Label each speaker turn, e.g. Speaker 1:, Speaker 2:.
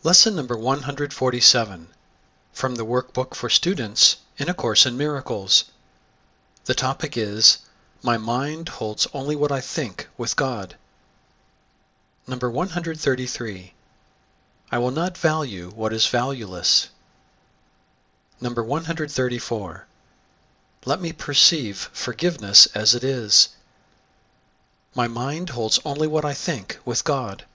Speaker 1: Lesson number 147 from the Workbook for Students in A Course in Miracles. The topic is, My Mind Holds Only What I Think with God. Number 133. I will not value what is valueless. Number 134. Let me perceive forgiveness as it is. My mind holds only what I think with God.